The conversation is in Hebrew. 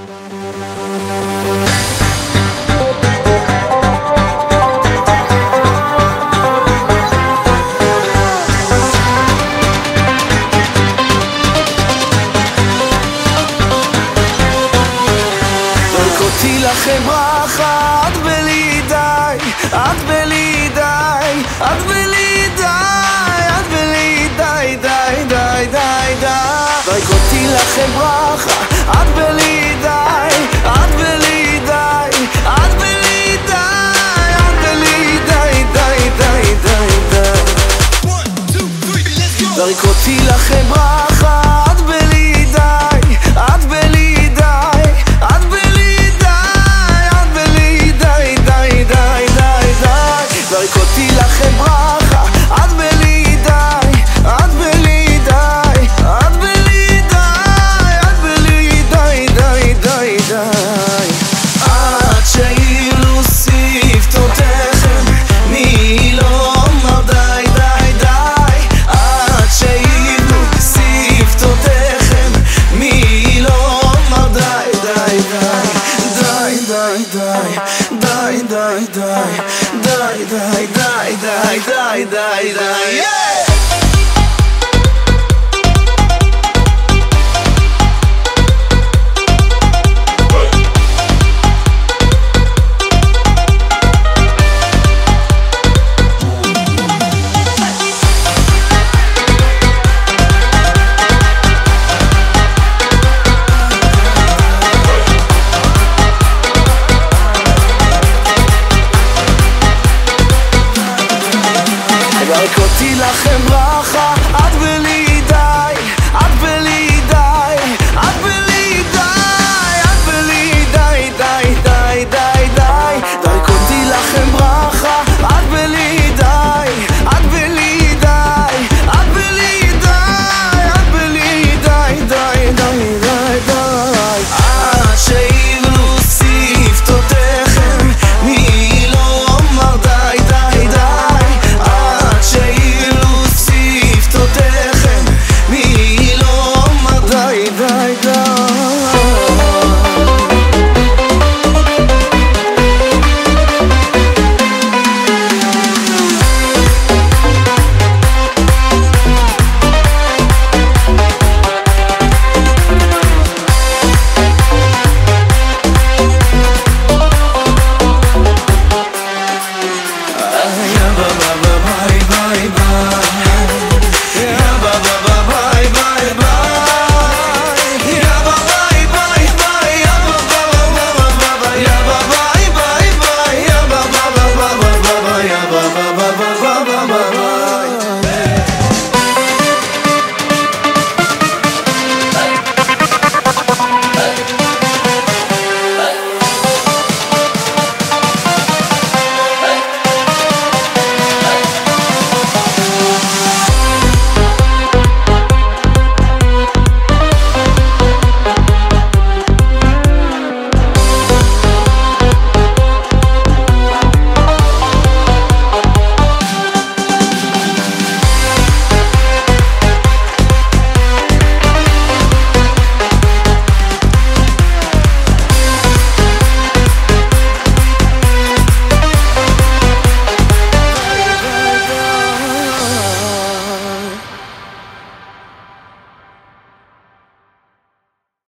זרקותי לכם ברכה, את בלי די, את בלי די, את בלי די, את בלי די, די, די, די, די. זרקותי לכם ברכה, את בלי די, את בלי די, את בלי די, את בלי די, די, די, די, די. זרקותי לכם ברכה, את בלי די, את בלי די, את בלי די, את בלי די, די, די, די, די. זרקותי לכם ברכה, את בלי די, את בלי די, את בלי די, את בלי די, די, די, די. עד שיהיו שפתותיכם, מי לא אמר די, די, די. עד שיהיו שפתותיכם, מי לא אמר די, די, די. די, די, די, די, די, די, די, די, די, די, די, די, די. זרקותי לכם ברכה, את בלי די, את בלי די, את בלי די, את בלי די, די, די, די, די. זרקותי לכם ברכה, את בלי די, את בלי די, את בלי די, את בלי די, די, די, די, די. עד שיבנו שפתותיכם, מי לא אמר די, די, די. די, די, די.